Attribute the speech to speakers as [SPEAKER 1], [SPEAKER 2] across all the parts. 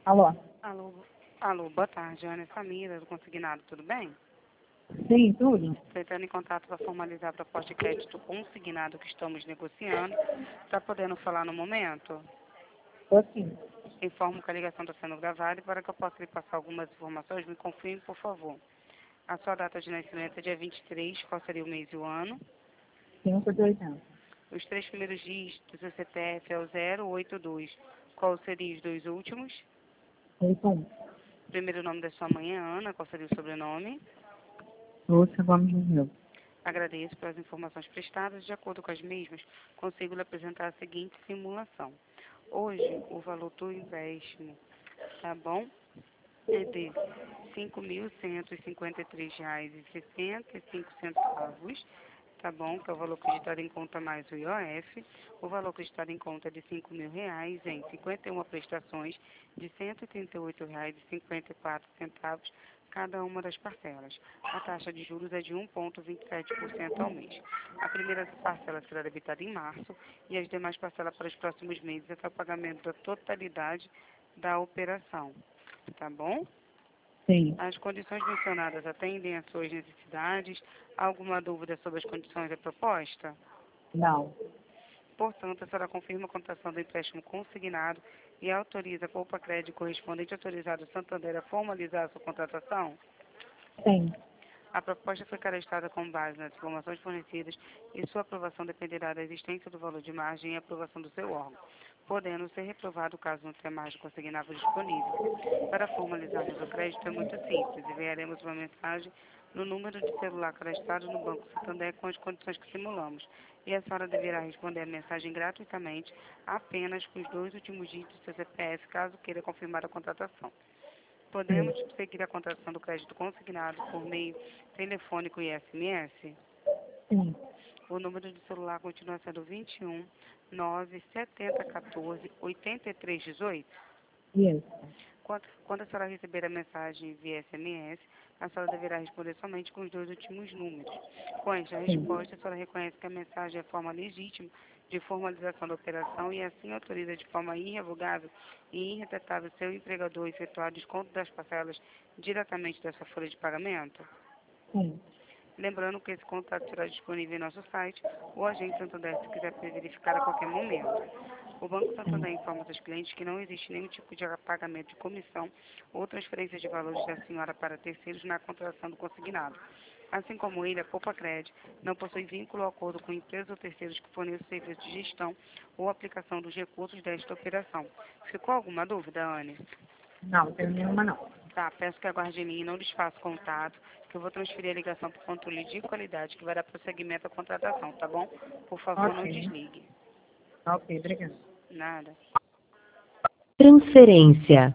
[SPEAKER 1] Alô?
[SPEAKER 2] Alô, alô, boa tarde, Ana Samira, do Consignado, tudo bem?
[SPEAKER 1] Sim, tudo?
[SPEAKER 2] Estou entrando em contato para formalizar a proposta de crédito consignado que estamos negociando. Está podendo falar no momento?
[SPEAKER 1] Tô sim.
[SPEAKER 2] Informo que a ligação está sendo gravada e para que eu possa lhe passar algumas informações, me confirme, por favor. A sua data de nascimento é dia 23, qual seria o mês e o ano?
[SPEAKER 1] 5 de 80.
[SPEAKER 2] Os 3 primeiros dígitos do CPF é o 082. Qual seria os 2 últimos?
[SPEAKER 1] 81.
[SPEAKER 2] Primeiro nome da sua mãe é Ana, qual seria o sobrenome?
[SPEAKER 1] Lúcia Gomes do Rio.
[SPEAKER 2] Agradeço pelas informações prestadas. De acordo com as mesmas, consigo lhe apresentar a seguinte simulação. Hoje, o valor do empréstimo, tá bom? É de R$ 5.153,65, tá bom? Que é o valor acreditado em conta mais o IOF. O valor acreditado em conta é de R$ 5.000 em 51 prestações de R$ 138,54 cada uma das parcelas. A taxa de juros é de 1,27% ao mês. A primeira parcela será debitada em março e as demais parcelas para os próximos meses até o pagamento da totalidade da operação. Tá bom?
[SPEAKER 1] Sim.
[SPEAKER 2] As condições mencionadas atendem às suas necessidades? Há alguma dúvida sobre as condições da proposta?
[SPEAKER 1] Não.
[SPEAKER 2] Portanto, a senhora confirma a contratação do empréstimo consignado e autoriza a Poupa Crédito correspondente autorizado Santander a formalizar a sua contratação?
[SPEAKER 1] Sim.
[SPEAKER 2] A proposta foi cadastrada com base nas informações fornecidas e sua aprovação dependerá da existência do valor de margem e aprovação do seu órgão, podendo ser reprovado caso não tenha margem consignável disponível. Para formalizarmos o crédito é muito simples. Enviaremos uma mensagem no número de celular cadastrado no Banco Santander com as condições que simulamos. E a senhora deverá responder a mensagem gratuitamente apenas com os 2 últimos dígitos do seu CPF, caso queira confirmar a contratação. Podemos seguir a contratação do crédito consignado por meio telefônico e SMS?
[SPEAKER 1] Sim.
[SPEAKER 2] O número de celular continua sendo 21 97014 8318.
[SPEAKER 1] Isso.
[SPEAKER 2] Quando a senhora receber a mensagem via SMS, a senhora deverá responder somente com os 2 últimos números. Com esta resposta, a senhora reconhece que a mensagem é forma legítima de formalização da operação e assim autoriza de forma irrevogável e irretratável seu empregador a efetuar desconto das parcelas diretamente da sua folha de pagamento?
[SPEAKER 1] Sim.
[SPEAKER 2] Lembrando que esse contato será disponível em nosso site ou agente Santander se quiser verificar a qualquer momento. O Banco Santander informa seus clientes que não existe nenhum tipo de pagamento de comissão ou transferência de valores da senhora para terceiros na contratação do consignado. Assim como ele, a Poupa Crédito não possui vínculo ou acordo com empresas ou terceiros que forneçam serviço de gestão ou aplicação dos recursos desta operação. Ficou alguma dúvida, Anne?
[SPEAKER 1] Não tenho nenhuma não.
[SPEAKER 2] Tá, peço que aguarde em mim e não desfaça contato, que eu vou transferir a ligação para o controle de qualidade, que vai dar prosseguimento à contratação, tá bom? Por favor, não
[SPEAKER 1] Ok.
[SPEAKER 2] desligue.
[SPEAKER 1] Ok, obrigada.
[SPEAKER 2] Nada.
[SPEAKER 3] Transferência.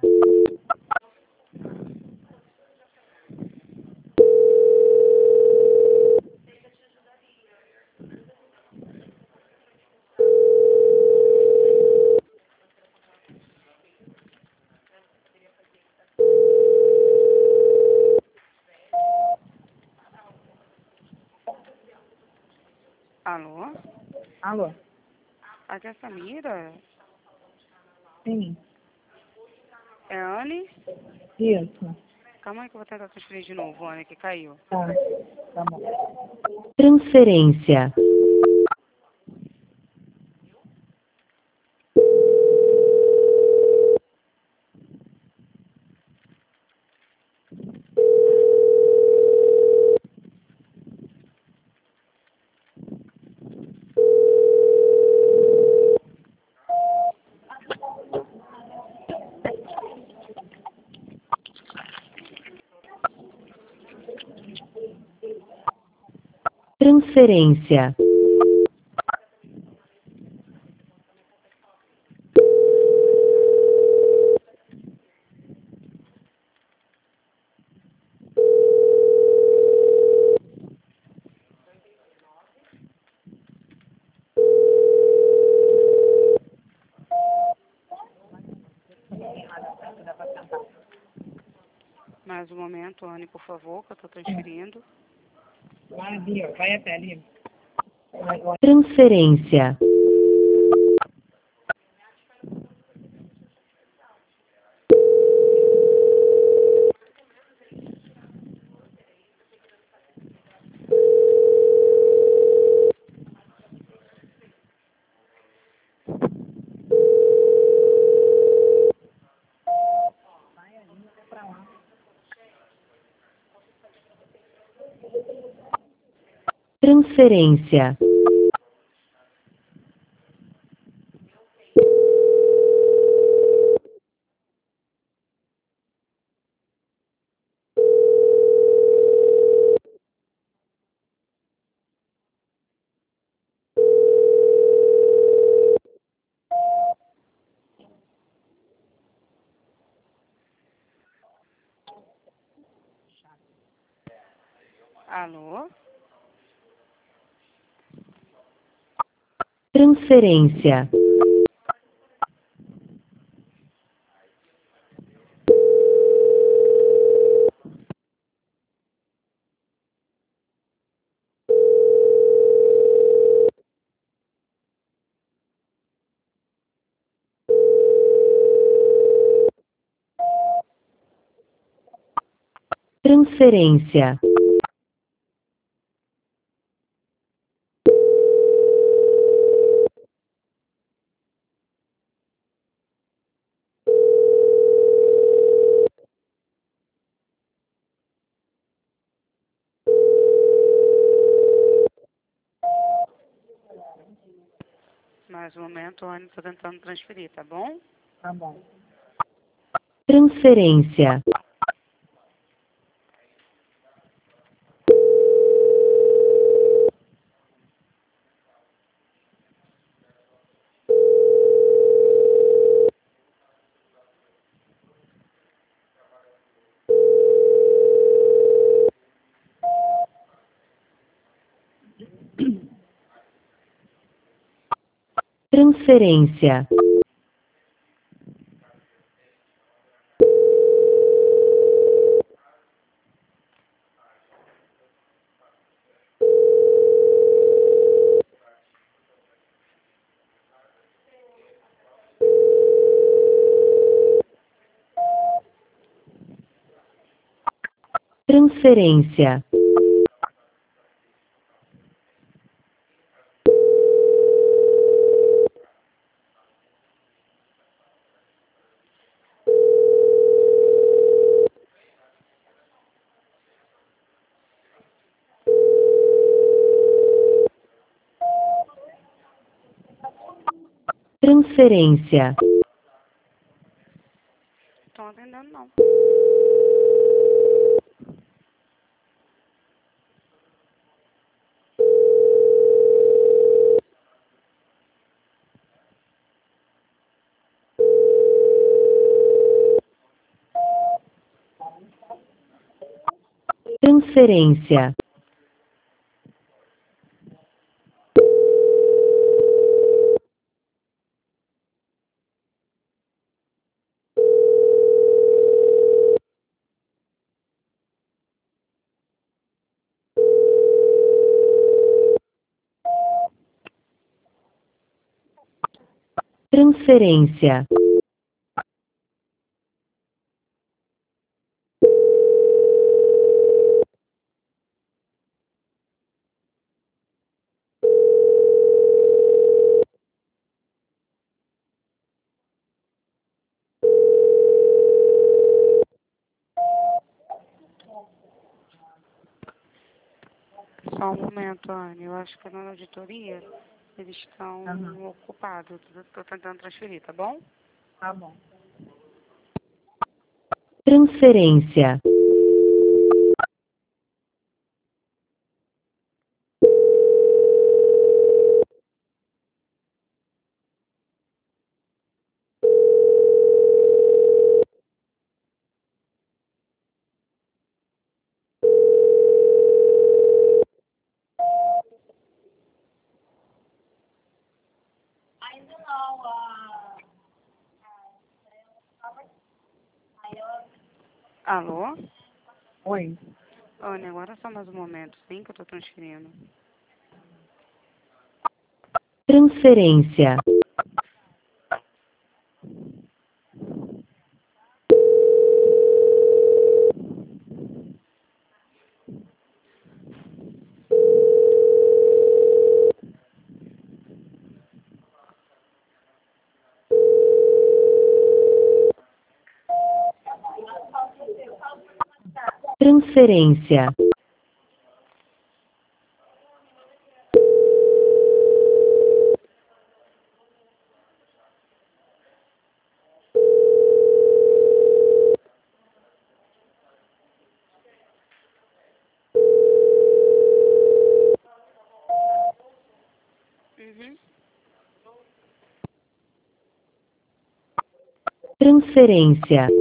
[SPEAKER 2] Alô?
[SPEAKER 1] Alô?
[SPEAKER 2] Aqui é a Samira?
[SPEAKER 1] Sim.
[SPEAKER 2] É a Anne?
[SPEAKER 1] Isso.
[SPEAKER 2] Calma aí que eu vou tentar transferir de novo, Anne, que caiu.
[SPEAKER 1] Tá. Tá bom.
[SPEAKER 3] Transferência. Transferência.
[SPEAKER 2] Mais um momento, Anne, por favor, que eu estou transferindo.
[SPEAKER 1] Vai ali, ó. Vai até ali.
[SPEAKER 3] Transferência. Transferência.
[SPEAKER 2] Alô?
[SPEAKER 3] Transferência. Transferência.
[SPEAKER 2] Mais um momento, Anne, estou tentando transferir, tá bom?
[SPEAKER 1] Tá bom.
[SPEAKER 3] Transferência. Transferência. Transferência. Transferência.
[SPEAKER 2] Estão atendendo, não.
[SPEAKER 3] Transferência. Transferência.
[SPEAKER 2] Só um momento, Anne. Eu acho que na auditoria eles estão
[SPEAKER 1] Aham.
[SPEAKER 2] ocupados. Estou tentando transferir, tá bom?
[SPEAKER 1] Tá bom.
[SPEAKER 3] Transferência.
[SPEAKER 2] Alô?
[SPEAKER 1] Oi.
[SPEAKER 2] Anne, agora só mais um momento, sim, que eu estou transferindo.
[SPEAKER 3] Transferência. Transferência. Transferência.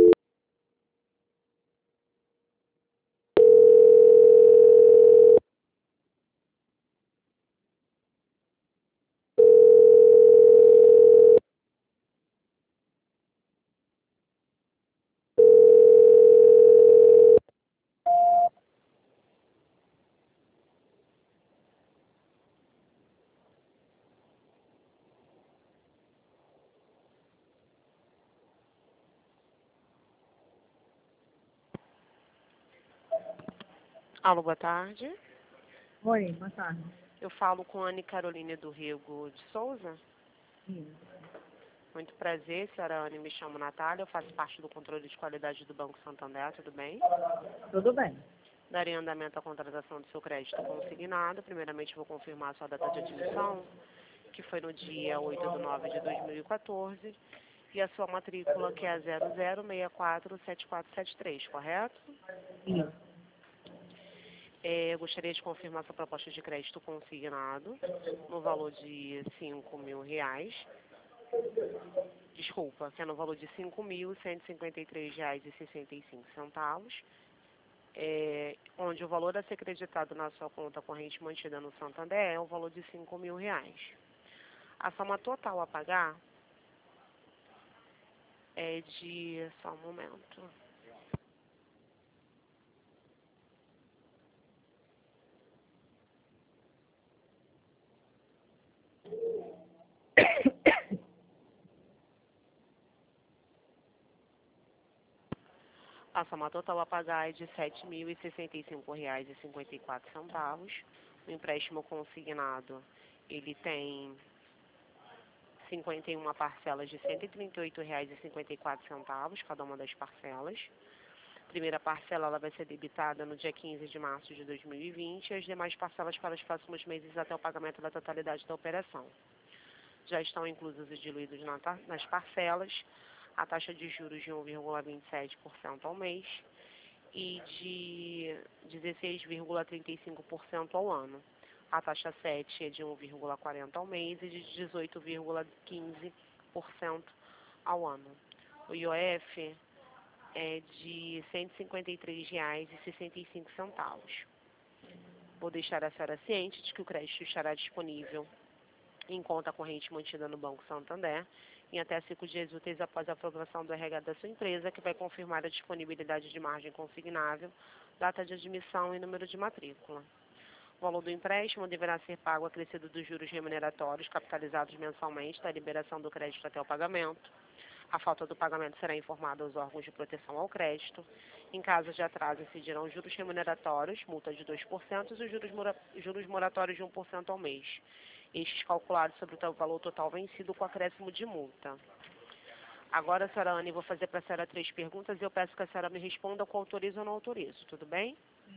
[SPEAKER 4] Alô, boa tarde.
[SPEAKER 1] Oi, boa tarde.
[SPEAKER 4] Eu falo com a Anne Caroline do Rego de Souza.
[SPEAKER 1] Sim.
[SPEAKER 4] Muito prazer, senhora Anne, me chamo Natália, eu faço parte do controle de qualidade do Banco Santander, tudo bem?
[SPEAKER 1] Tudo bem.
[SPEAKER 4] Darei andamento à contratação do seu crédito consignado. Primeiramente, vou confirmar a sua data de admissão, que foi no dia 8/9/2014, e a sua matrícula, que é a 00647473, correto?
[SPEAKER 1] Isso.
[SPEAKER 4] Eu gostaria de confirmar sua proposta de crédito consignado no valor de R$ 5.000. Desculpa, que é no valor de R$ 5.153,65, onde o valor a ser creditado na sua conta corrente mantida no Santander é o valor de R$ 5.000. A soma total a pagar é de... só um momento. A soma total a pagar é de R$ 7.065,54. O empréstimo consignado, ele tem 51 parcelas de R$ 138,54, cada uma das parcelas. A primeira parcela ela vai ser debitada no dia 15 de março de 2020 e as demais parcelas para os próximos meses até o pagamento da totalidade da operação. Já estão inclusos e diluídos nas parcelas a taxa de juros de 1,27% ao mês e de 16,35% ao ano. A taxa 7 é de 1,40% ao mês e de 18,15% ao ano. O IOF é de R$ 153,65. Vou deixar a senhora ciente de que o crédito estará disponível em conta corrente mantida no Banco Santander em até 5 dias úteis após a aprovação do RH da sua empresa, que vai confirmar a disponibilidade de margem consignável, data de admissão e número de matrícula. O valor do empréstimo deverá ser pago acrescido dos juros remuneratórios capitalizados mensalmente da liberação do crédito até o pagamento. A falta do pagamento será informada aos órgãos de proteção ao crédito. Em caso de atraso, incidirão juros remuneratórios, multa de 2% e os juros moratórios de 1% ao mês. Estes calculados sobre o valor total vencido com acréscimo de multa. Agora, senhora Anne, vou fazer para a senhora 3 perguntas e eu peço que a senhora me responda com autorizo ou não autorizo, tudo bem?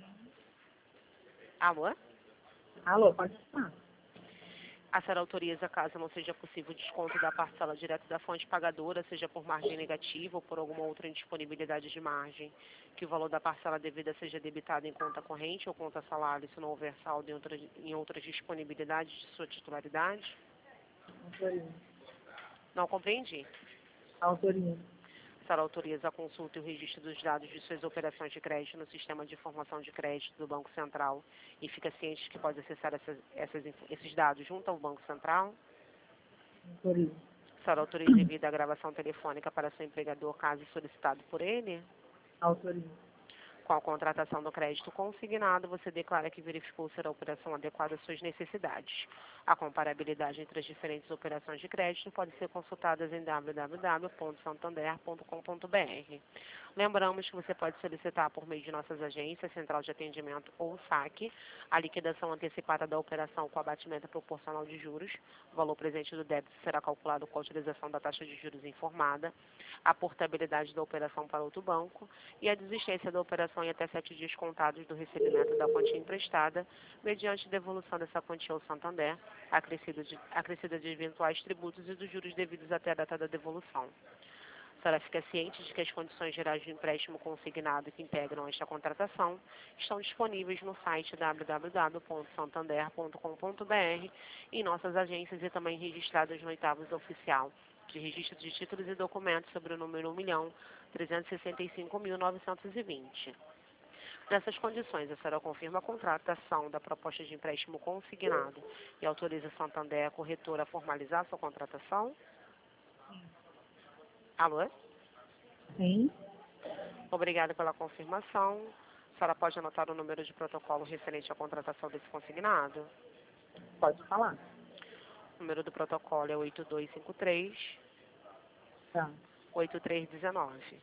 [SPEAKER 4] Alô?
[SPEAKER 1] Alô, pode falar.
[SPEAKER 4] A senhora autoriza, caso não seja possível o desconto da parcela direto da fonte pagadora, seja por margem negativa ou por alguma outra indisponibilidade de margem, que o valor da parcela devida seja debitado em conta corrente ou conta salário, se não houver saldo em outras disponibilidades de sua titularidade?
[SPEAKER 1] Autorizo.
[SPEAKER 4] Não compreendi.
[SPEAKER 1] Autorizo.
[SPEAKER 4] A senhora autoriza a consulta e o registro dos dados de suas operações de crédito no sistema de informação de crédito do Banco Central e fica ciente que pode acessar esses dados junto ao Banco Central?
[SPEAKER 1] Autorizo.
[SPEAKER 4] A senhora autoriza em vida a gravação telefônica para seu empregador, caso solicitado por ele?
[SPEAKER 1] Autorizo.
[SPEAKER 4] Com a contratação do crédito consignado, você declara que verificou ser a operação adequada às suas necessidades. A comparabilidade entre as diferentes operações de crédito pode ser consultada em www.santander.com.br. Lembramos que você pode solicitar por meio de nossas agências, Central de Atendimento ou SAC, a liquidação antecipada da operação com abatimento proporcional de juros. O valor presente do débito será calculado com a utilização da taxa de juros informada, a portabilidade da operação para outro banco e a desistência da operação em até 7 dias contados do recebimento da quantia emprestada, mediante devolução dessa quantia ao Santander, acrescida de eventuais tributos e dos juros devidos até a data da devolução. A senhora fica ciente de que as condições gerais de empréstimo consignado que integram esta contratação estão disponíveis no site www.santander.com.br, em nossas agências e também registradas no 8º Oficial de registro de títulos e documentos sobre o número 1.365.920. Nessas condições, a senhora confirma a contratação da proposta de empréstimo consignado e autoriza a Santander, a corretora, a formalizar sua contratação? Alô?
[SPEAKER 1] Sim.
[SPEAKER 4] Obrigada pela confirmação. A senhora pode anotar o número de protocolo referente à contratação desse consignado?
[SPEAKER 1] Pode falar.
[SPEAKER 4] O número do protocolo é 8253
[SPEAKER 1] Tá.
[SPEAKER 4] 8319.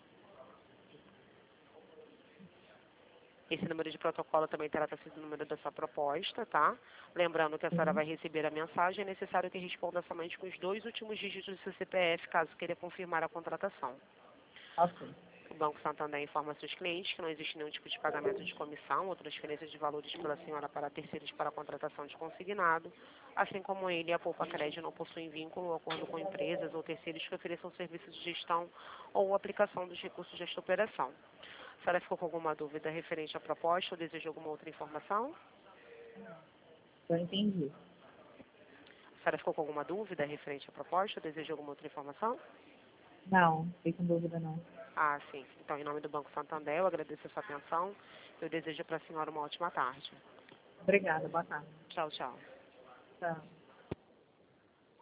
[SPEAKER 4] Esse número de protocolo também trata-se do número da sua proposta, tá? Lembrando que a senhora vai receber a mensagem, é necessário que responda somente com os 2 últimos dígitos do seu CPF, caso queira confirmar a contratação.
[SPEAKER 1] Ok.
[SPEAKER 4] O Banco Santander informa seus clientes que não existe nenhum tipo de pagamento de comissão ou transferência de valores pela senhora para terceiros para a contratação de consignado, assim como ele e a Poupa Crédito não possuem vínculo ou acordo com empresas ou terceiros que ofereçam serviços de gestão ou aplicação dos recursos desta operação. A senhora ficou com alguma dúvida referente à proposta ou deseja alguma outra informação?
[SPEAKER 1] Já entendi.
[SPEAKER 4] A senhora ficou com alguma dúvida referente à proposta ou deseja alguma outra informação?
[SPEAKER 1] Não, não fiquei com dúvida não.
[SPEAKER 4] Ah, sim. Então, em nome do Banco Santander, eu agradeço a sua atenção. Eu desejo para a senhora uma ótima tarde.
[SPEAKER 1] Obrigada, boa tarde.
[SPEAKER 4] Tchau, tchau.
[SPEAKER 1] Tchau.